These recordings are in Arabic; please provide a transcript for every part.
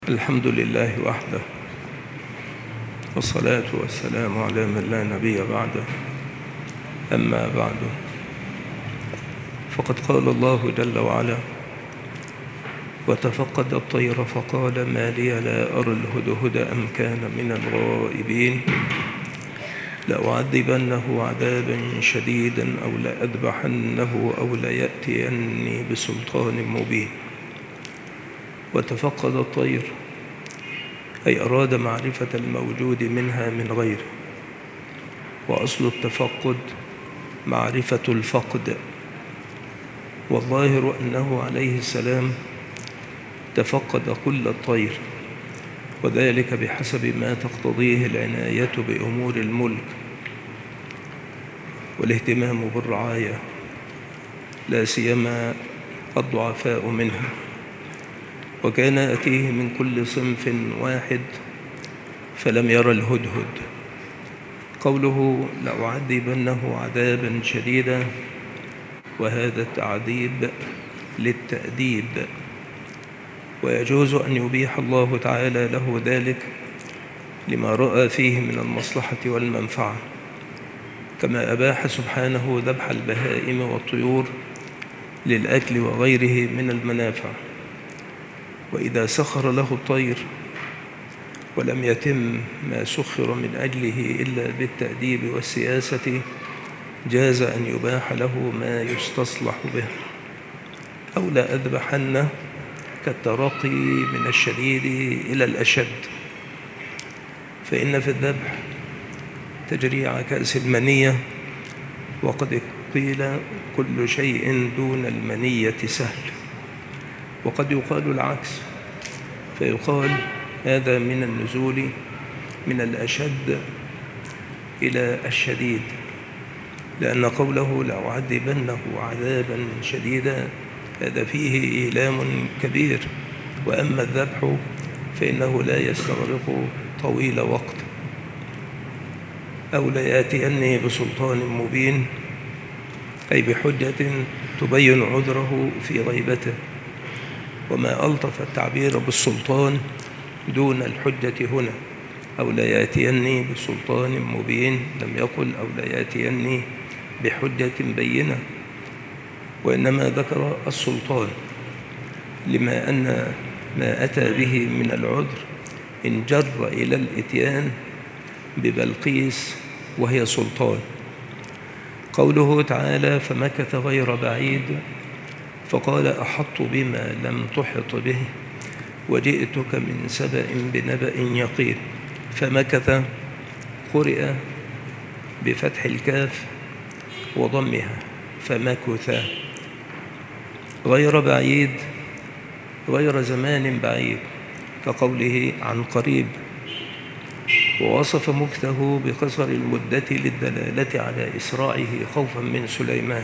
الحمد لله وحده، والصلاة والسلام على من لا نبي بعده. أما بعد، فقد قال الله جل وعلا: وتفقد الطير فقال ما لي لا أرى الهدهد أم كان من الغائبين لأعذبنه عذابا شديدا أو لأذبحنه أو ليأتيني بسلطان مبين. وتفقد الطير أي أراد معرفة الموجود منها من غيره، وأصل التفقد معرفة الفقد، والظاهر أنه عليه السلام تفقد كل الطير، وذلك بحسب ما تقتضيه العناية بأمور الملك والاهتمام بالرعاية، لا سيما الضعفاء منها. وكان يأتيه من كل صنف واحد فلم ير الهدهد. قوله لأعذبنه عذابا شديدا، وهذا التعذيب للتأديب، ويجوز أن يبيح الله تعالى له ذلك لما رأى فيه من المصلحة والمنفعة، كما أباح سبحانه ذبح البهائم والطيور للأكل وغيره من المنافع. وإذا سخر له الطير ولم يتم ما سخر من أجله إلا بالتأديب والسياسة، جاز أن يباح له ما يستصلح به. أو لا أذبحن كالترقي من الشديد إلى الأشد، فإن في الذبح تجريع كأس المنية، وقد قيل كل شيء دون المنية سهل. وقد يقال العكس، فيقال هذا من النزول من الأشد إلى الشديد، لأن قوله لأعذبنه عذابا شديدا هذا فيه إيلام كبير، وأما الذبح فإنه لا يستغرق طويل وقت. أو ليأتيني بسلطان مبين، أي بحجة تبين عذره في غيبته. وما ألطف التعبير بالسلطان دون الحجة هنا. أو ليأتيني بسلطان مبين، لم يقل أو ليأتيني بحجة بينة، وإنما ذكر السلطان لما أن ما أتى به من العذر انجر إلى الإتيان ببلقيس وهي سلطان. قوله تعالى فمكث غير بعيد فقال أحط بما لم تحط به وجئتك من سبأ بنبأ يقين. فمكث قرئ بفتح الكاف وضمها فمكث. غير بعيد غير زمان بعيد، كقوله عن قريب. ووصف مكثه بقصر المدة للدلالة على إسراعه خوفا من سليمان،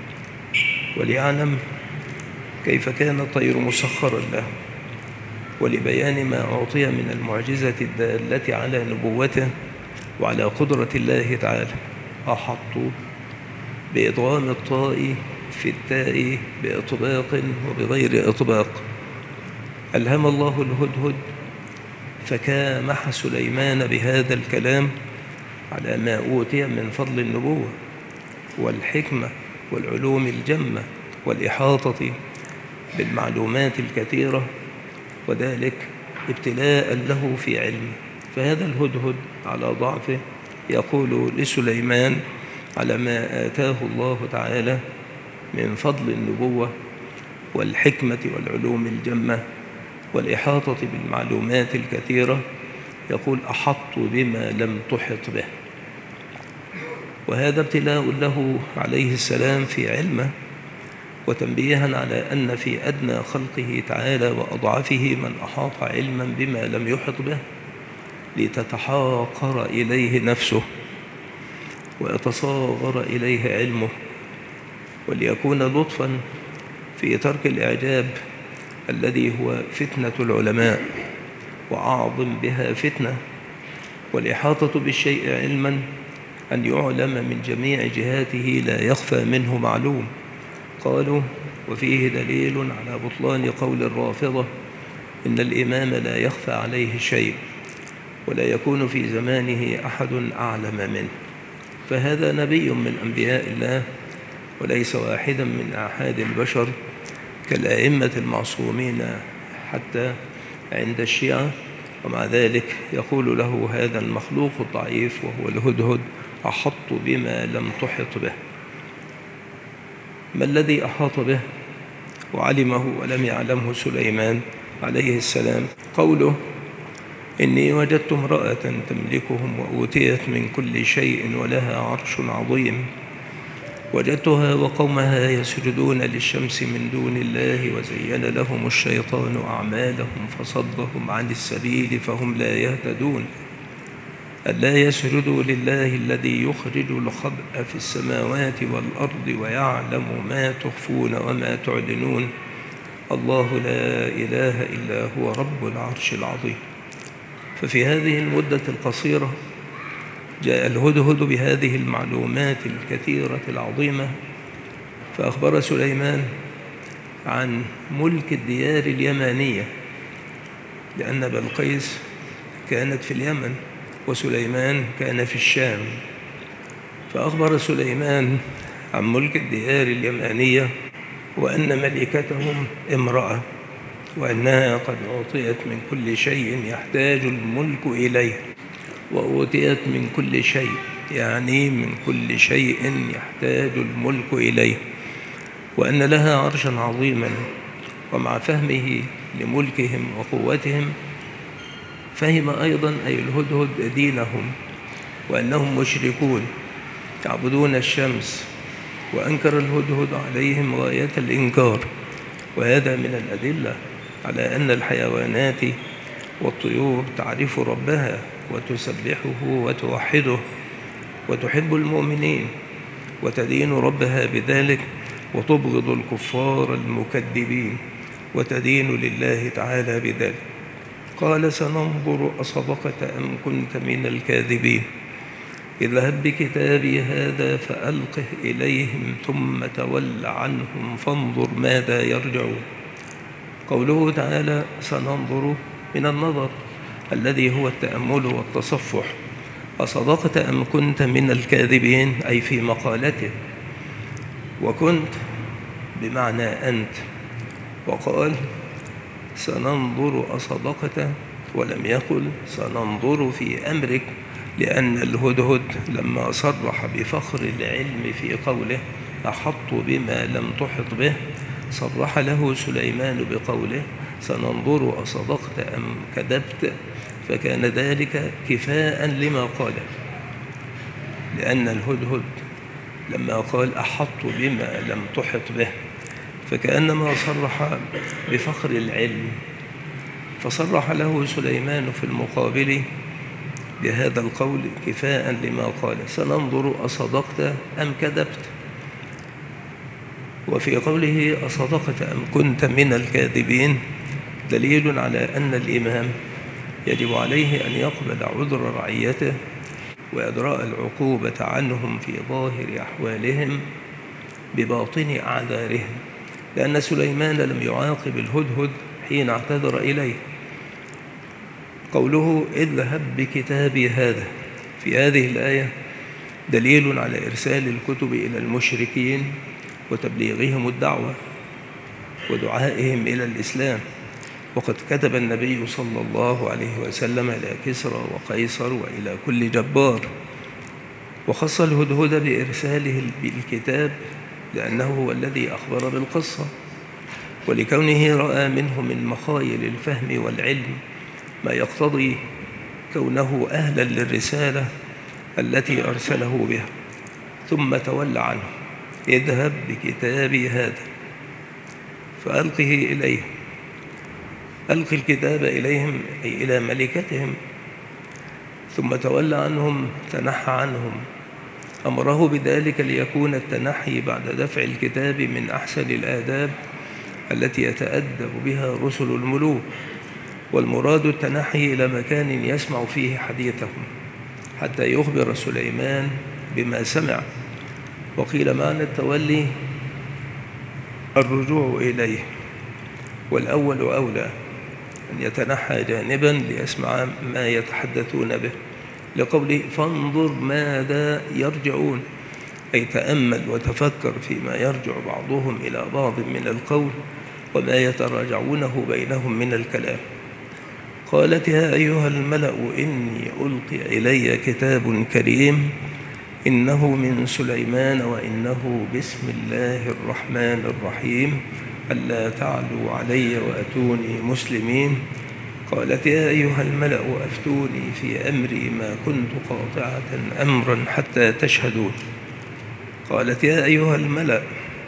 وليعلم كيف كان الطير مسخرا له، ولبيان ما أعطي من المعجزة الدالة على نبوته وعلى قدرة الله تعالى. أحط بإضغام الطاء في التاء بإطباق وبغير إطباق. ألهم الله الهدهد فكامح سليمان بهذا الكلام على ما أوتي من فضل النبوة والحكمة والعلوم الجمة والإحاطة بالمعلومات الكثيرة، وذلك ابتلاء له في علمه. فهذا الهدهد على ضعفه يقول لسليمان على ما آتاه الله تعالى من فضل النبوة والحكمة والعلوم الجمة والإحاطة بالمعلومات الكثيرة، يقول أحط بما لم تحط به. وهذا ابتلاء له عليه السلام في علمه، وتنبيها على أن في أدنى خلقه تعالى وأضعفه من أحاط علما بما لم يحط به لتتحاقر إليه نفسه ويتصاغر إليه علمه، وليكون لطفا في ترك الإعجاب الذي هو فتنة العلماء وأعظم بها فتنة. والإحاطة بالشيء علما أن يعلم من جميع جهاته لا يخفى منه معلوم. قالوا وفيه دليل على بطلان قول الرافضة إن الإمام لا يخفى عليه شيء، ولا يكون في زمانه أحد أعلم منه، فهذا نبي من أنبياء الله وليس واحدا من آحاد البشر كالأئمة المعصومين حتى عند الشيعة. ومع ذلك يقول له هذا المخلوق الضعيف وهو الهدهد: أحط بما لم تحط به. ما الذي أحاط به وعلمه ولم يعلمه سليمان عليه السلام؟ قوله: إني وجدت امرأة تملكهم وأوتيت من كل شيء ولها عرش عظيم، وجدتها وقومها يسجدون للشمس من دون الله، وزين لهم الشيطان أعمالهم فصدهم عن السبيل فهم لا يهتدون، ألا يسجدوا لله الذي يخرج الخبأ في السماوات والأرض ويعلم ما تخفون وما تعلنون، الله لا إله إلا هو رب العرش العظيم. ففي هذه المدة القصيرة جاء الهدهد بهذه المعلومات الكثيرة العظيمة، فأخبر سليمان عن ملك الديار اليمانية، لأن بلقيس كانت في اليمن وسليمان كان في الشام. فأخبر سليمان عن ملك الديار اليمانية، وأن ملكتهم امرأة، وأنها قد أعطيت من كل شيء يحتاج الملك إليه، وأوتيت من كل شيء يعني من كل شيء يحتاج الملك إليه، وأن لها عرشا عظيما. ومع فهمه لملكهم وقوتهم فهم أيضا أي الهدهد دينهم، وأنهم مشركون يعبدون الشمس، وأنكر الهدهد عليهم غاية الإنكار. وهذا من الأدلة على أن الحيوانات والطيور تعرف ربها وتسبحه وتوحده وتحب المؤمنين وتدين ربها بذلك، وتبغض الكفار المكذبين وتدين لله تعالى بذلك. قال: سننظر أصدقت أم كنت من الكاذبين، اذهب بكتابي هذا فألقه إليهم ثم تول عنهم فانظر ماذا يرجعون. قوله تعالى سننظر من النظر الذي هو التأمل والتصفح. أصدقت أم كنت من الكاذبين أي في مقالته، وكنت بمعنى أنت. وقال سننظر أصدقت ولم يقل سننظر في أمرك، لأن الهدهد لما صرح بفخر العلم في قوله أحط بما لم تحط به، صرح له سليمان بقوله سننظر أصدقت أم كذبت، فكان ذلك كفاء لما قال، لأن الهدهد لما قال أحط بما لم تحط به فكأنما صرح بفخر العلم، فصرح له سليمان في المقابل بهذا القول كفاء لما قال سننظر أصدقت أم كذبت. وفي قوله أصدقت أم كنت من الكاذبين دليل على أن الإمام يجب عليه أن يقبل عذر رعيته وإدراء العقوبة عنهم في ظاهر أحوالهم بباطن أعذارهم، لأن سليمان لم يعاقب الهدهد حين اعتذر إليه. قوله اذهب بكتابي هذا في هذه الآية دليل على إرسال الكتب إلى المشركين وتبليغهم الدعوة ودعائهم إلى الإسلام. وقد كتب النبي صلى الله عليه وسلم إلى كسرى وقيصر وإلى كل جبار، وخص الهدهد بإرساله بالكتاب لأنه هو الذي أخبر بالقصة، ولكونه رأى منه من مخايل الفهم والعلم ما يقتضي كونه أهلا للرسالة التي أرسله بها، ثم تولى عنه. اذهب بكتابي هذا فألقه إليهم، ألقي الكتاب إليهم أي إلى ملكتهم، ثم تولى عنهم تنحى عنهم. أمره بذلك ليكون التنحي بعد دفع الكتاب من أحسن الآداب التي يتأدب بها رسل الملوك، والمراد التنحي إلى مكان يسمع فيه حديثهم حتى يخبر سليمان بما سمع. وقيل معنى التولي الرجوع إليه، والأول أولى، أن يتنحى جانبا ليسمع ما يتحدثون به، لقوله فانظر ماذا يرجعون، أي تأمل وتفكر فيما يرجع بعضهم إلى بعض من القول وما يتراجعونه بينهم من الكلام. قالت يا أيها الملأ إني ألقي إلي كتاب كريم إنه من سليمان وإنه بسم الله الرحمن الرحيم ألا تعلوا علي وأتوني مسلمين. قالت يا أيها الملأ أفتوني في أمري ما كنت قاطعة أمرا حتى تشهدون. قالت يا أيها الملأ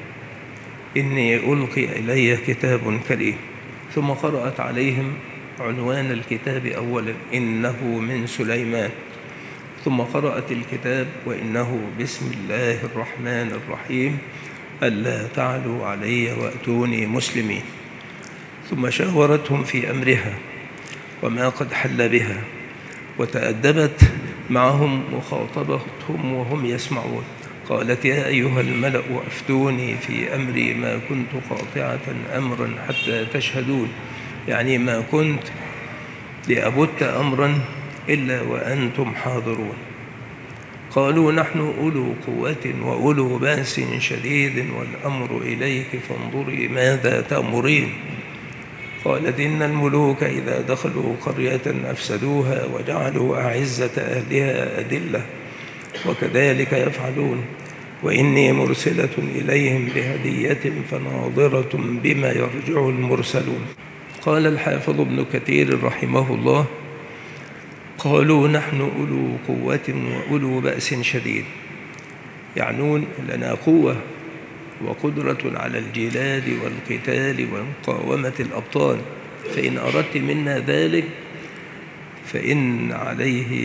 إني ألقي إلي كتاب كريم، ثم قرأت عليهم عنوان الكتاب أولا إنه من سليمان، ثم قرأت الكتاب وإنه بسم الله الرحمن الرحيم ألا تعلوا علي وأتوني مسلمين. ثم شاورتهم في أمرها وما قد حل بها، وتأدبت معهم وخاطبتهم وهم يسمعون. قالت يا أيها الملأ أفتوني في أمري ما كنت قاطعة أمرا حتى تشهدون، يعني ما كنت لأبت أمرا إلا وأنتم حاضرون. قالوا نحن أولو قوة وأولو بأس شديد والأمر إليك فانظري ماذا تأمرين. قالت إن الملوك إذا دخلوا قرية أفسدوها وجعلوا أعزة أهلها أذلة وكذلك يفعلون، وإني مرسلة إليهم بهدية فناظرة بما يرجع المرسلون. قال الحافظ ابن كثير رحمه الله قالوا نحن أولو قوة وأولو بأس شديد، يعنون لنا قوة وقدرة على الجلاد والقتال ومقاومة الأبطال، فإن أردت منا ذلك فإن عليه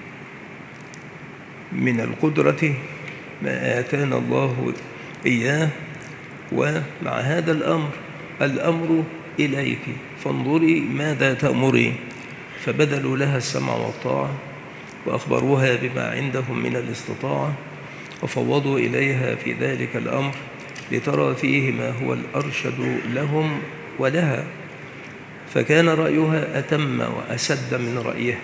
من القدرة ما آتانا الله إياه، ومع هذا الأمر إليك فانظري ماذا تأمرين. فبذلوا لها السمع والطاعة وأخبروها بما عندهم من الاستطاعة، وفوضوا إليها في ذلك الأمر لترى فيه ما هو الأرشد لهم ولها، فكان رأيها أتم وأسد من رأيه،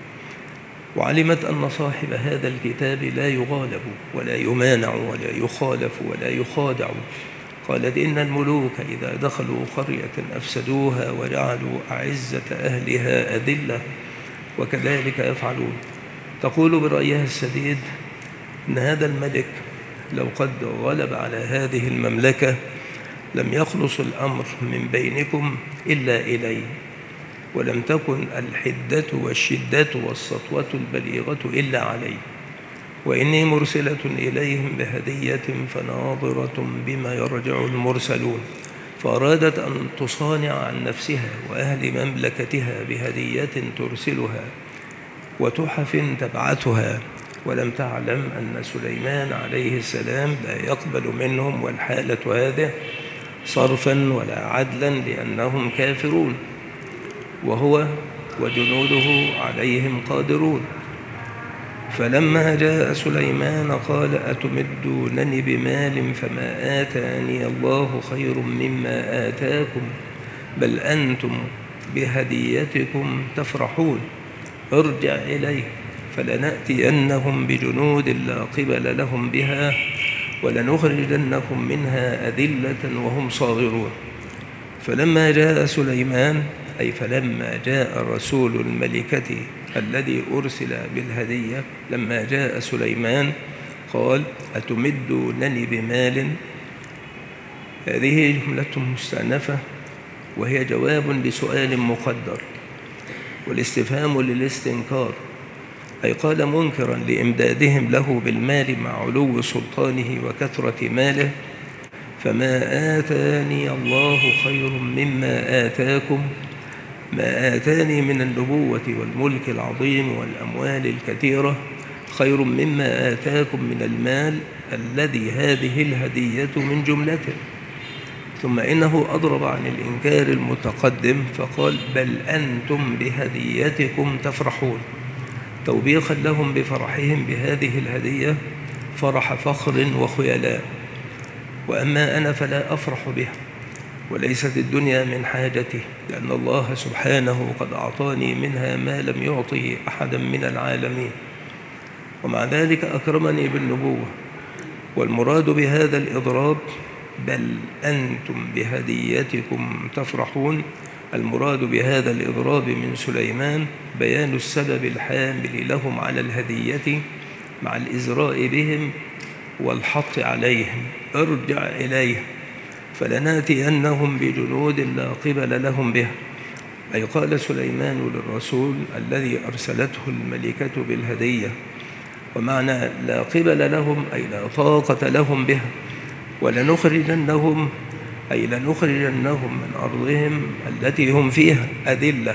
وعلمت أن صاحب هذا الكتاب لا يغالب ولا يمانع ولا يخالف ولا يخادع. قالت إن الملوك إذا دخلوا قرية أفسدوها وجعلوا أعزة أهلها أذلة وكذلك يفعلون. تقول برأيها السديد إن هذا الملك لو قد غلب على هذه المملكة لم يخلص الأمر من بينكم إلا إلي، ولم تكن الحدة والشدة والسطوة البليغة إلا علي، وإني مرسلة إليهم بهدية فناظرة بما يرجع المرسلون. فأرادت أن تصانع عن نفسها وأهل مملكتها بهدية ترسلها وتحف تبعثها، ولم تعلم أن سليمان عليه السلام لا يقبل منهم والحالة هذه صرفا ولا عدلا لأنهم كافرون، وهو وجنوده عليهم قادرون. فلما جاء سليمان قال أتمدونني بمال فما آتاني الله خير مما آتاكم بل أنتم بهديتكم تفرحون. ارجع إليه فلنأتينهم بجنود لا قبل لهم بها ولنخرجنهم منها أذلة وهم صاغرون. فلما جاء سليمان، أي فلما جاء رسول الملكة الذي أرسل بالهدية، لما جاء سليمان قال أتمدونني بمال. هذه جملة مستأنفة وهي جواب لسؤال مقدر، والاستفهام للاستنكار، أي قال منكرا لإمدادهم له بالمال مع علو سلطانه وكثرة ماله. فما آتاني الله خير مما آتاكم، ما آتاني من النبوة والملك العظيم والأموال الكثيرة خير مما آتاكم من المال الذي هذه الهدية من جملته. ثم إنه أضرب عن الإنكار المتقدم فقال بل أنتم بهديتكم تفرحون، توبيخا لهم بفرحهم بهذه الهدية فرح فخر وخيلاء، وأما أنا فلا أفرح بها، وليست الدنيا من حاجتي، لأن الله سبحانه قد أعطاني منها ما لم يعطي أحدا من العالمين، ومع ذلك أكرمني بالنبوة. والمراد بهذا الإضراب بل أنتم بهديتكم تفرحون، المراد بهذا الإضراب من سليمان بيان السبب الحامل لهم على الهدية مع الإزراء بهم والحط عليهم. ارجع إليهم فلناتينهم بجنود لا قبل لهم بها، أي قال سليمان للرسول الذي أرسلته الملكة بالهدية، ومعنى لا قبل لهم أي لا طاقة لهم بها، ولنخرجنهم أي لنخرجنهم من أرضهم التي هم فيها أذلة،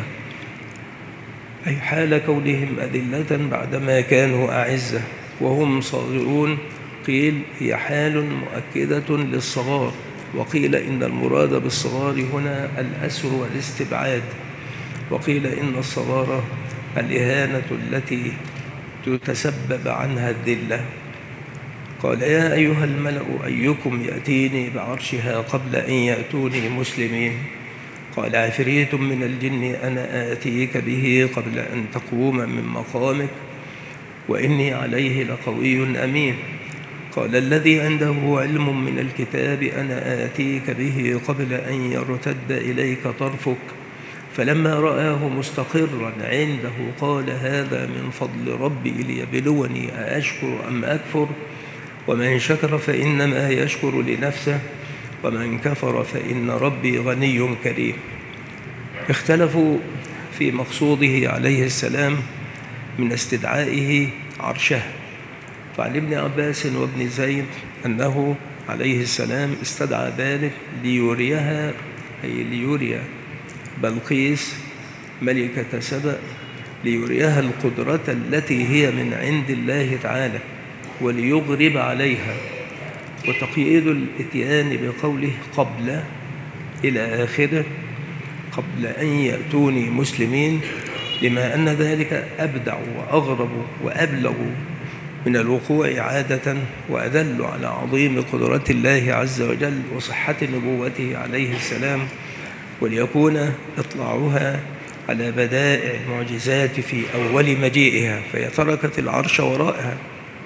أي حال كونهم أذلة بعدما كانوا أعزة وهم صاغرون. قيل هي حال مؤكدة للصغار، وقيل إن المراد بالصغار هنا الأسر والاستبعاد، وقيل إن الصغار الإهانة التي تتسبب عنها الذلة. قال يا أيها الملأ أيكم يأتيني بعرشها قبل أن يأتوني مسلمين؟ قال عفريت من الجن أنا آتيك به قبل أن تقوم من مقامك وإني عليه لقوي أمين. قال الذي عنده علم من الكتاب أنا آتيك به قبل أن يرتد إليك طرفك، فلما رآه مستقرا عنده قال هذا من فضل ربي ليبلوني أأشكر أم أكفر، ومن شكر فإنما يشكر لنفسه ومن كفر فإن ربي غني كريم. اختلفوا في مقصوده عليه السلام من استدعائه عرشه، فعن ابن عباس وابن زيد أنه عليه السلام استدعى ذلك ليريها أي ليري بلقيس ملكة سبأ، ليريها القدرة التي هي من عند الله تعالى وليغرب عليها. وتقييد الإتيان بقوله قبل إلى آخره قبل أن يأتوني مسلمين، لما أن ذلك أبدع وأغرب وأبلغ من الوقوع عادة، وأدل على عظيم قدرة الله عز وجل وصحة نبوته عليه السلام، وليكون إطلاعها على بدائع المعجزات في أول مجيئها، فهي تركت العرش وراءها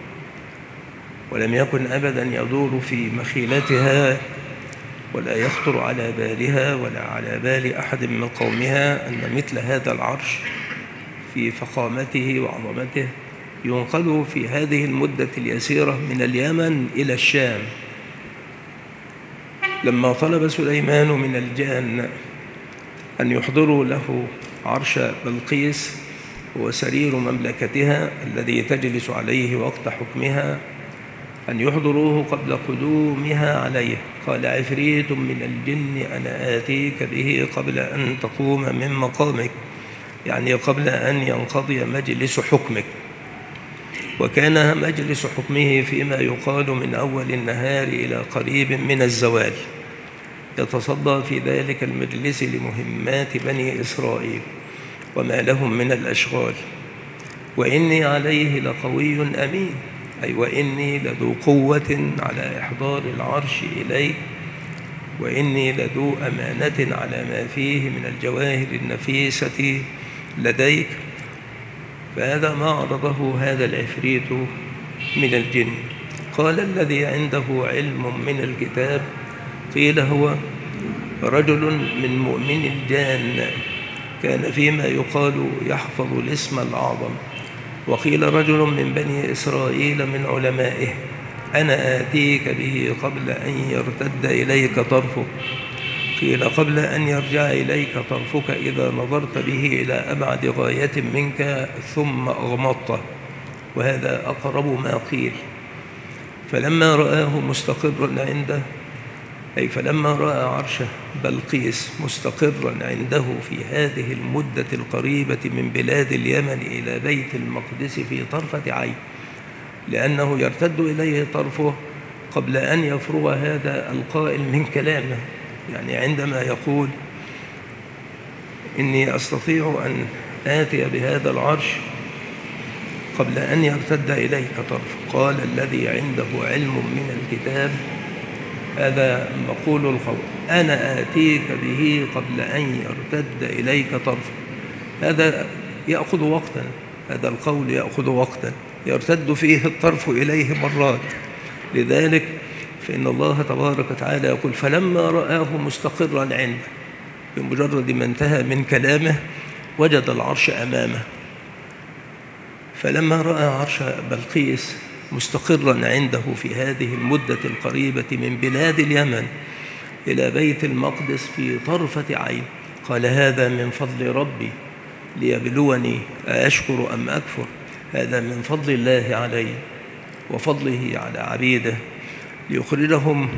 ولم يكن أبدا يدور في مخيلتها ولا يخطر على بالها ولا على بال أحد من قومها أن مثل هذا العرش في فخامته وعظمته ينقل في هذه المدة اليسيرة من اليمن إلى الشام. لما طلب سليمان من الجان أن يحضروا له عرش بلقيس وسرير مملكتها الذي تجلس عليه وقت حكمها، أن يحضروه قبل قدومها عليه، قال عفريت من الجن أنا آتيك به قبل أن تقوم من مقامك، يعني قبل أن ينقضي مجلس حكمك. وكان مجلس حكمه فيما يقال من أول النهار إلى قريب من الزوال، يتصدى في ذلك المجلس لمهمات بني إسرائيل وما لهم من الأشغال. وإني عليه لقوي أمين، أي وإني لذو قوة على إحضار العرش إليه، وإني لذو أمانة على ما فيه من الجواهر النفيسة لديك. فهذا ما عرضه هذا العفريت من الجن. قال الذي عنده علم من الكتاب، قيل هو رجل من مؤمن الجان كان فيما يقال يحفظ الاسم الأعظم، وقيل رجل من بني إسرائيل من علمائه أنا آتيك به قبل أن يرتد إليك طرفك، قيل قبل أن يرجع إليك طرفك إذا نظرت به إلى أبعد غاية منك ثم أغمضته، وهذا أقرب ما قيل. فلما رآه مستقرا عنده، أي فلما رأى عرش بلقيس مستقرا عنده في هذه المدة القريبة من بلاد اليمن إلى بيت المقدس في طرفة عين، لأنه يرتد إليه طرفه قبل أن يفرغ هذا القائل من كلامه، يعني عندما يقول إني أستطيع أن آتي بهذا العرش قبل أن يرتد إليك طرف. قال الذي عنده علم من الكتاب هذا مقول القول: أنا آتيك به قبل أن يرتد إليك طرفك. هذا يأخذ وقتا، هذا القول يأخذ وقتا يرتد فيه الطرف إليه مرات. لذلك فإن الله تبارك وتعالى يقول: فلما رآه مستقرا عنده، بمجرد ما انتهى من كلامه وجد العرش أمامه. فلما رأى عرش بلقيس مستقرا عنده في هذه المدة القريبة من بلاد اليمن إلى بيت المقدس في طرفة عين، قال: هذا من فضل ربي ليبلوني أشكر أم أكفر. هذا من فضل الله علي وفضله على عبيده ليخرجهم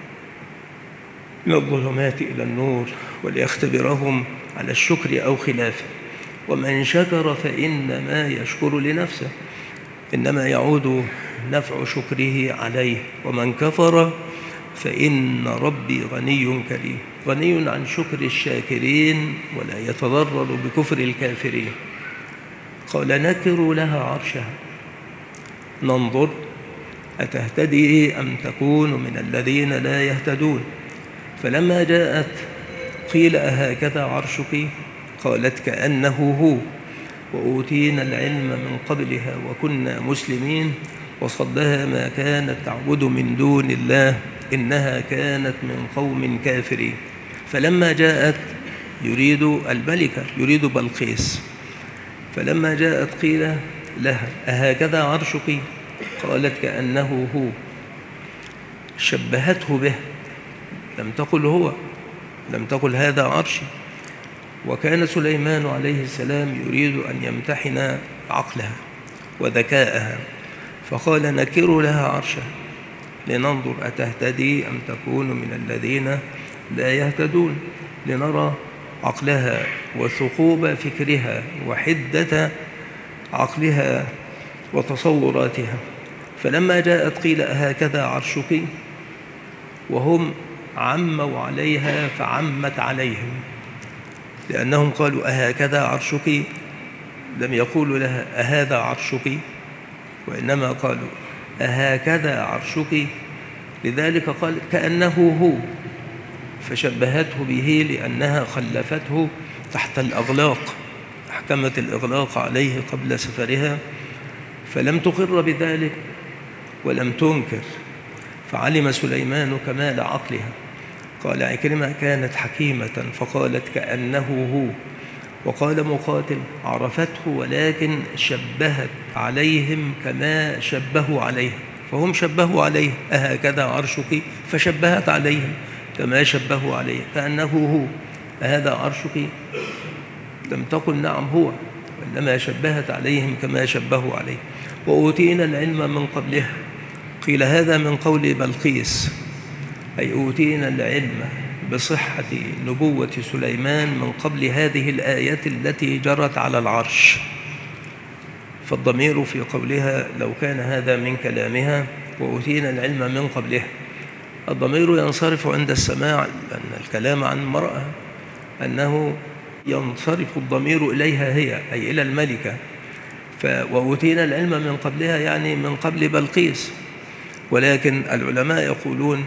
من الظلمات إلى النور وليختبرهم على الشكر أو خلافه. ومن شكر فإنما يشكر لنفسه، إنما يعود نفع شكره عليه. ومن كفر فإن ربي غني كريم، غني عن شكر الشاكرين ولا يتضرر بكفر الكافرين. قال: نكروا لها عرشها ننظر أتهتدي أم تكون من الذين لا يهتدون. فلما جاءت قيل: أهكذا عرشك؟ قالت: كأنه هو، وأوتينا العلم من قبلها وكنا مسلمين، وصدها ما كانت تعبد من دون الله إنها كانت من قوم كافرين. فلما جاءت يريد الملكة، يريد بلقيس، فلما جاءت قيل لها: أهكذا عرشك؟ قالت: كأنه هو. شبهته به، لم تقل هو، لم تقل هذا عرشي. وكان سليمان عليه السلام يريد أن يمتحن عقلها وذكاءها، فقال: نكر لها عرشها لننظر أتهتدي أم تكون من الذين لا يهتدون، لنرى عقلها وثقوب فكرها وحدة عقلها وتصوراتها. فلما جاءت قيل: أهكذا عرشك؟ وهم عموا عليها فعمت عليهم، لأنهم قالوا: أهكذا عرشك؟ لم يقولوا لها: أهذا عرشك؟ وإنما قالوا: أهكذا عرشك؟ لذلك قال: كأنه هو، فشبهته به لأنها خلفته تحت الأغلاق، أحكمت الإغلاق عليه قبل سفرها، فلم تقر بذلك ولم تنكر. فعلم سليمان كمال عقلها. قال عكرمة: كانت حكيمة فقالت: كأنه هو. وقال مقاتل: عرفته ولكن شبهت عليهم كما شبهوا عليه، فهم شبهوا عليه: أهكذا عرشك؟ فشبهت عليهم كما شبهوا عليه، كأنه هو. أهذا عرشك؟ لم تقل نعم هو، وإنما شبهت عليهم كما شبهوا عليه. وأوتينا العلم من قبلها. قيل: هذا من قول بلقيس، أي أوتينا العلم بصحة نبوة سليمان من قبل هذه الآية التي جرت على العرش. فالضمير في قولها لو كان هذا من كلامها وأوتينا العلم من قبلها، الضمير ينصرف عند السماع، لأن الكلام عن المرأة أنه ينصرف الضمير إليها هي، أي إلى الملكة. وأوتينا العلم من قبلها يعني من قبل بلقيس. ولكن العلماء يقولون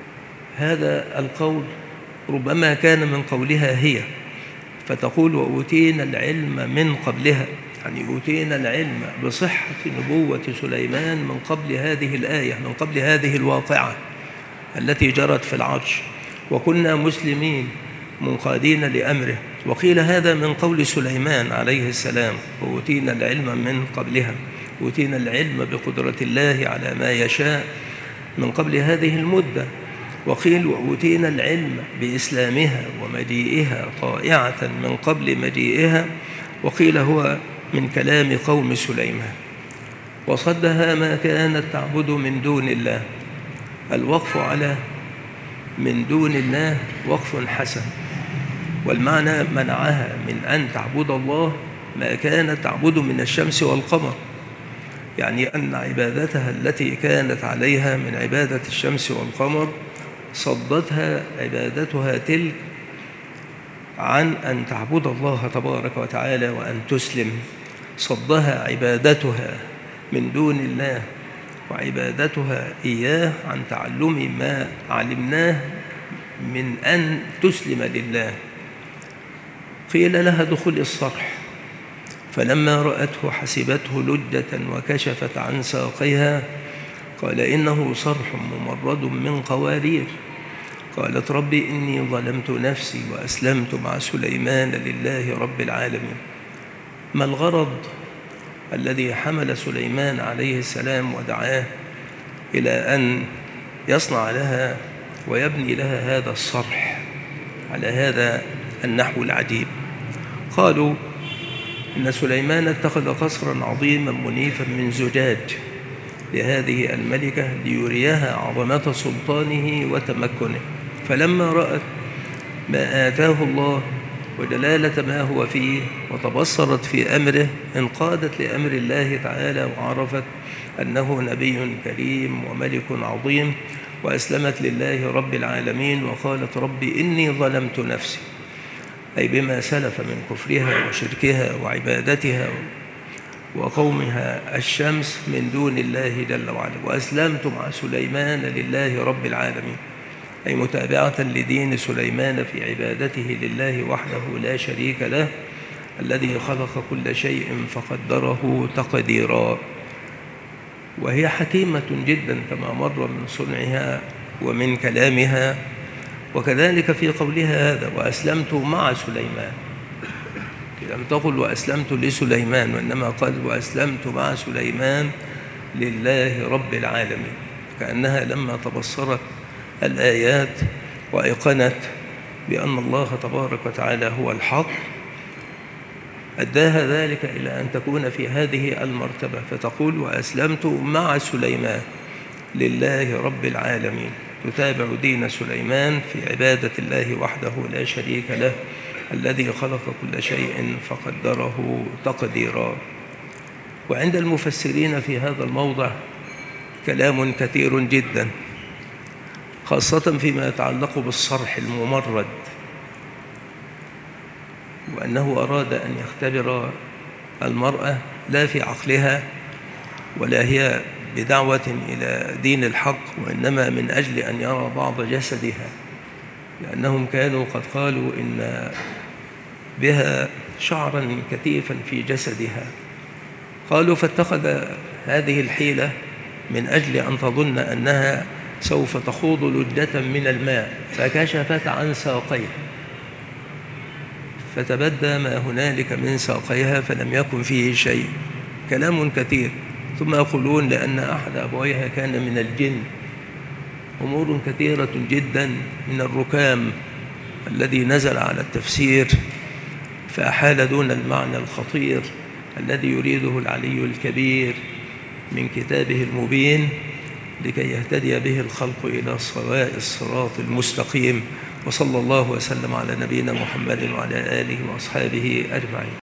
هذا القول ربما كان من قولها هي، فتقول: وأوتينا العلم من قبلها، يعني أوتينا العلم بصحة نبوة سليمان من قبل هذه الآية، من قبل هذه الواقعة التي جرت في العرش، وكنا مسلمين منقادين لأمره. وقيل هذا من قول سليمان عليه السلام: وأوتينا العلم من قبلها، أوتينا العلم بقدرة الله على ما يشاء من قبل هذه المدة. وقيل: وأوتينا العلم بإسلامها ومجيئها طائعة من قبل مجيئها. وقيل هو من كلام قوم سليمان. وصدها ما كانت تعبد من دون الله. الوقف على من دون الله وقف حسن، والمعنى منعها من أن تعبد الله ما كانت تعبد من الشمس والقمر، يعني أن عبادتها التي كانت عليها من عبادة الشمس والقمر صدتها عبادتها تلك عن أن تعبد الله تبارك وتعالى وأن تسلم. صدها عبادتها من دون الله وعبادتها إياه عن تعلم ما علمناه من أن تسلم لله. قيل لها دخل الصرح، فلما رأته حسبته لجة وكشفت عن ساقيها، قال إنه صرح ممرد من قوارير. قالت ربي إني ظلمت نفسي وأسلمت مع سليمان لله رب العالمين. ما الغرض الذي حمل سليمان عليه السلام ودعاه إلى أن يصنع لها ويبني لها هذا الصرح على هذا النحو العجيب؟ قالوا إن سليمان اتخذ قصرا عظيما منيفا من زجاج لهذه الملكة ليريها عظمة سلطانه وتمكنه، فلما رأت ما آتاه الله وجلالة ما هو فيه وتبصرت في أمره انقادت لأمر الله تعالى وعرفت أنه نبي كريم وملك عظيم، وأسلمت لله رب العالمين وقالت ربي إني ظلمت نفسي، أي بما سلف من كفرها وشركها وعبادتها وقومها الشمس من دون الله جل وعلا، وأسلمت مع سليمان لله رب العالمين، أي متابعة لدين سليمان في عبادته لله وحده لا شريك له الذي خلق كل شيء فقدره تقديرا. وهي حكيمة جدا كما مر من صنعها ومن كلامها، وكذلك في قولها هذا وأسلمت مع سليمان، لم تقل وأسلمت لسليمان، وإنما قال وأسلمت مع سليمان لله رب العالمين، كأنها لما تبصرت الآيات وأيقنت بأن الله تبارك وتعالى هو الحق أداها ذلك إلى أن تكون في هذه المرتبة، فتقول وأسلمت مع سليمان لله رب العالمين، تتابع دين سليمان في عبادة الله وحده لا شريك له الذي خلق كل شيء فقدره تقديرا. وعند المفسرين في هذا الموضع كلام كثير جدا، خاصة فيما يتعلق بالصرح الممرد، وأنه أراد أن يختبر المرأة لا في عقلها ولا هي بدعوة إلى دين الحق، وإنما من أجل أن يرى بعض جسدها، لأنهم كانوا قد قالوا إن بها شعرا كثيفا في جسدها، قالوا فاتخذ هذه الحيلة من أجل أن تظن أنها سوف تخوض لجة من الماء، فكشفت عن ساقيها فتبدى ما هنالك من ساقيها فلم يكن فيه شيء. كلام كثير. ثم يقولون لأن أحد أبويها كان من الجن. أمور كثيرة جدا من الركام الذي نزل على التفسير فأحال دون المعنى الخطير الذي يريده العلي الكبير من كتابه المبين لكي يهتدي به الخلق إلى سواء الصراط المستقيم. وصلى الله وسلم على نبينا محمد وعلى آله وأصحابه أجمعين.